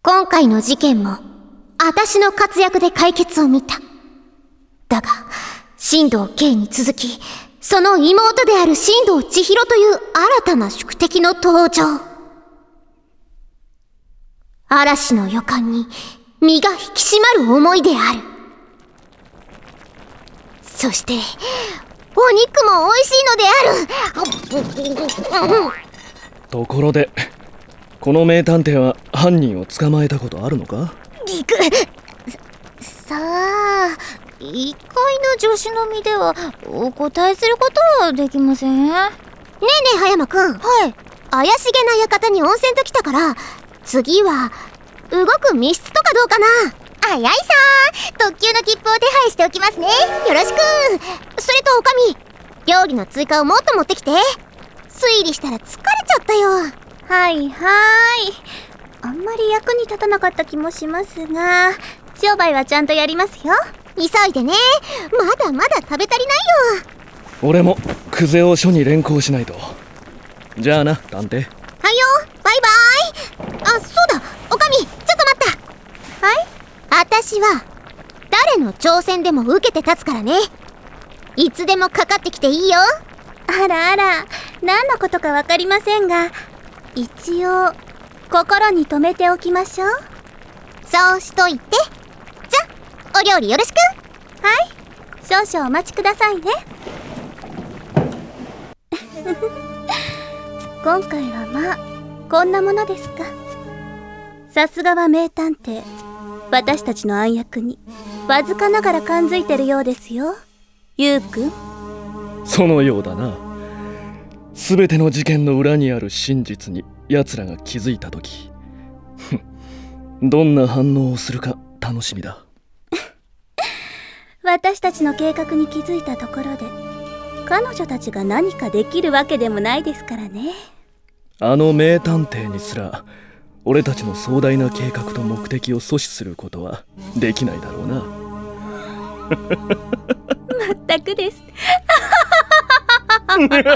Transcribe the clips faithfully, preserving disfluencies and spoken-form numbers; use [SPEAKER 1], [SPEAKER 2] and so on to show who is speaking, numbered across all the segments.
[SPEAKER 1] 今回の事件も、私の活躍で解決を見た。だが、新藤圭に続き、その妹である新藤千尋という新たな宿敵の登場。嵐の予感に身が引き締まる思いである。そして、お肉も美味しいのである。
[SPEAKER 2] ところで、この名探偵は犯人を捕まえたことあるのか？
[SPEAKER 1] りく、さあ、一階の女子のみではお答えすることはできません。ねえねえ葉山くん。はい。怪しげな館に温泉と来たから、次は動く密室とかどうかな。あやいさー、特急の切符を手配しておきますね。よろしく。それとおかみ、料理の追加をもっと持ってきて。推理したら疲れちゃったよ。
[SPEAKER 3] はいはーい。あんまり役に立たなかった気もしますが、商売はちゃんとやりますよ。
[SPEAKER 1] 急いでね。まだまだ食べ足りないよ。
[SPEAKER 2] 俺もクゼを署に連行しないと。じゃあな、探偵。
[SPEAKER 1] はいよ、バイバイ。あ、そうだ、おかみ、ちょっと待った。はい？私は誰の挑戦でも受けて立つからね。いつでもかかってきていいよ。
[SPEAKER 3] あらあら、何のことかわかりませんが、一応心に留めておきましょう。
[SPEAKER 1] そうしといて。じゃ、お料理よろしく。
[SPEAKER 3] はい、少々お待ちくださいね。今回はまあこんなものですか。さすがは名探偵、私たちの暗躍にわずかながら感づいてるようですよ、ゆうくん。
[SPEAKER 2] そのようだな。すべての事件の裏にある真実に奴らが気づいたとき、どんな反応をするか楽しみだ。
[SPEAKER 3] 私たちの計画に気づいたところで、彼女たちが何かできるわけでもないですからね。
[SPEAKER 2] あの名探偵にすら俺たちの壮大な計画と目的を阻止することはできないだろうな。
[SPEAKER 3] まったくです。
[SPEAKER 1] いやいや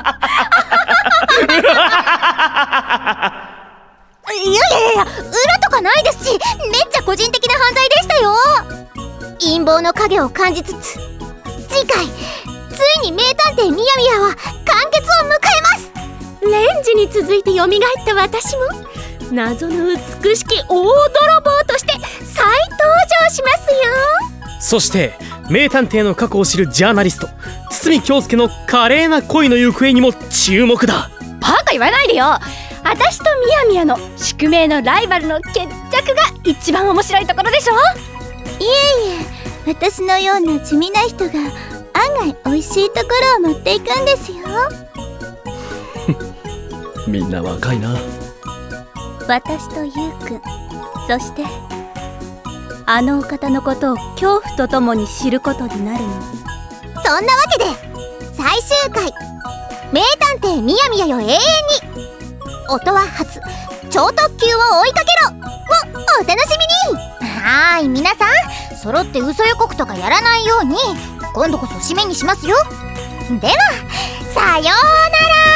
[SPEAKER 1] いや、裏とかないですし、めっちゃ個人的な犯罪でしたよ。陰謀の影を感じつつ、次回ついに名探偵みやみやは完結を迎えます。
[SPEAKER 4] レンジに続いて蘇った私も謎の美しき大泥棒として再登場しますよ。
[SPEAKER 5] そして名探偵の過去を知るジャーナリスト堤京介の華麗な恋の行方にも注目だ。
[SPEAKER 4] バカ言わないでよ。私とみやみやの宿命のライバルの決着が一番面白いところでしょ。
[SPEAKER 3] いえいえ、私のような地味な人が案外美味しいところを持っていくんですよ。
[SPEAKER 2] みんな若いな。
[SPEAKER 3] 私とゆうくん、そしてあのお方のことを恐怖とともに知ることになるの。
[SPEAKER 1] そんなわけで最終回「名探偵みやみやよ永遠に音は初超特急を追いかけろ」をお楽しみに。はーい、皆さん揃って嘘予告とかやらないように今度こそ締めにしますよ。ではさようなら。